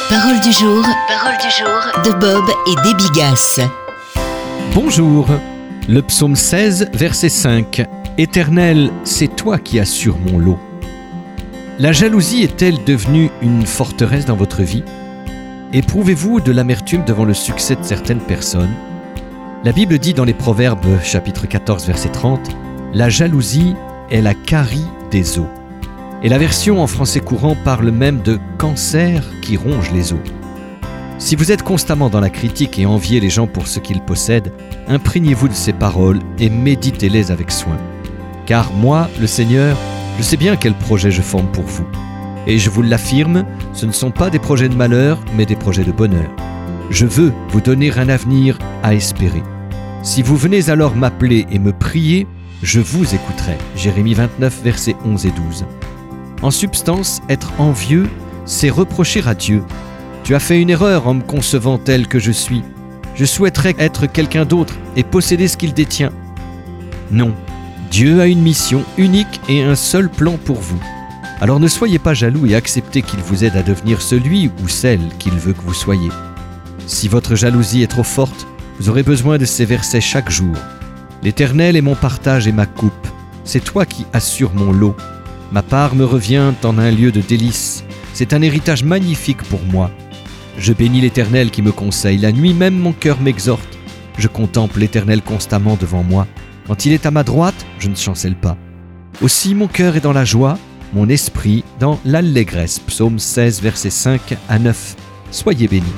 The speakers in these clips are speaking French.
Parole du jour de Bob et Déby Gasse. Bonjour, le psaume 16, verset 5. Éternel, c'est toi qui assures mon lot. La jalousie est-elle devenue une forteresse dans votre vie? Éprouvez-vous de l'amertume devant le succès de certaines personnes? La Bible dit dans les Proverbes, chapitre 14, verset 30, « La jalousie est la carie des os ». Et la version en français courant parle même de cancer qui ronge les os. Si vous êtes constamment dans la critique et enviez les gens pour ce qu'ils possèdent, imprégnez-vous de ces paroles et méditez-les avec soin. Car moi, le Seigneur, je sais bien quel projet je forme pour vous. Et je vous l'affirme, ce ne sont pas des projets de malheur, mais des projets de bonheur. Je veux vous donner un avenir à espérer. Si vous venez alors m'appeler et me prier, je vous écouterai. Jérémie 29, versets 11 et 12. En substance, être envieux, c'est reprocher à Dieu. Tu as fait une erreur en me concevant tel que je suis. Je souhaiterais être quelqu'un d'autre et posséder ce qu'il détient. Non, Dieu a une mission unique et un seul plan pour vous. Alors ne soyez pas jaloux et acceptez qu'il vous aide à devenir celui ou celle qu'il veut que vous soyez. Si votre jalousie est trop forte, vous aurez besoin de ces versets chaque jour. L'Éternel est mon partage et ma coupe. C'est toi qui assures mon lot. Ma part me revient en un lieu de délices. C'est un héritage magnifique pour moi. Je bénis l'Éternel qui me conseille. La nuit même, mon cœur m'exhorte. Je contemple l'Éternel constamment devant moi. Quand il est à ma droite, je ne chancelle pas. Aussi, mon cœur est dans la joie, mon esprit dans l'allégresse. Psaume 16, versets 5 à 9. Soyez bénis.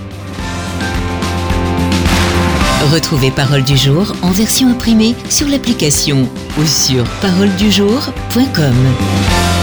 Retrouvez Parole du jour en version imprimée sur l'application ou sur paroledujour.com.